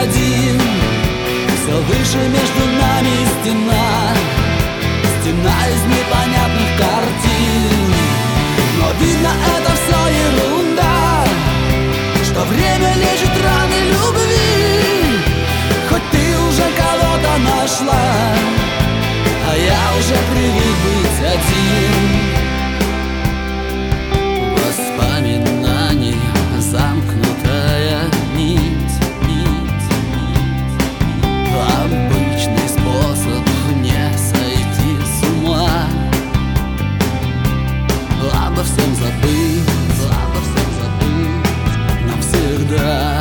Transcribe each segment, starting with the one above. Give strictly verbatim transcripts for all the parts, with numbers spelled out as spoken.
один. Все выше между нами стена, стена из непонятных картин. Но видно, это все ерунда, что время лечит раны любви. Хоть ты уже кого-то нашла, а я уже привык быть один. Воспоминаний замкнутая нить, нить, нить. Обычный способ не сойти с ума. Обо всем забыть, обо всем забыть навсегда.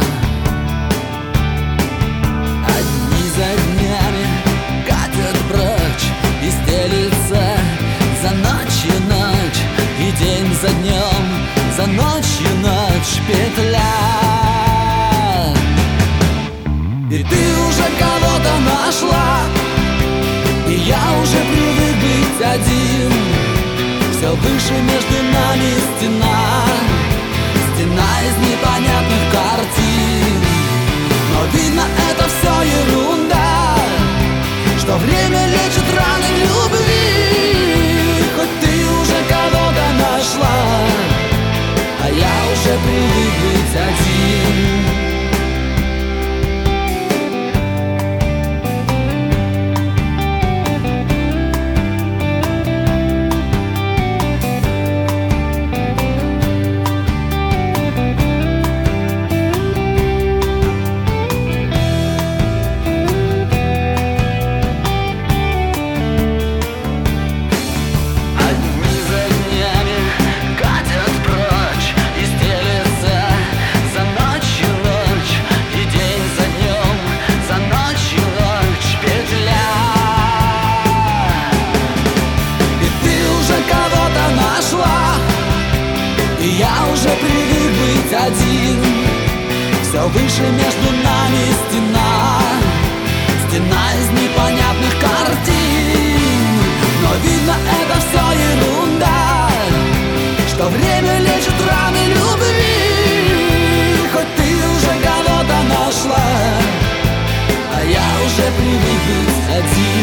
Одни за днями катят прочь и стелится за ночью ночь, и день за днем, за ночью ночь петля. И ты уже кого-то нашла, и я уже привык быть один. Все выше между нами стена, стена из непонятных картин. Но видно, это все ерунда, что время лечит раны любви. Хоть ты уже кого-то нашла, а я уже привык быть один. Я уже привык быть один. Все выше между нами стена, стена из непонятных картин. Но видно, это все ерунда, что время лечит раны любви. Хоть ты уже кого-то нашла, а я уже привык быть один.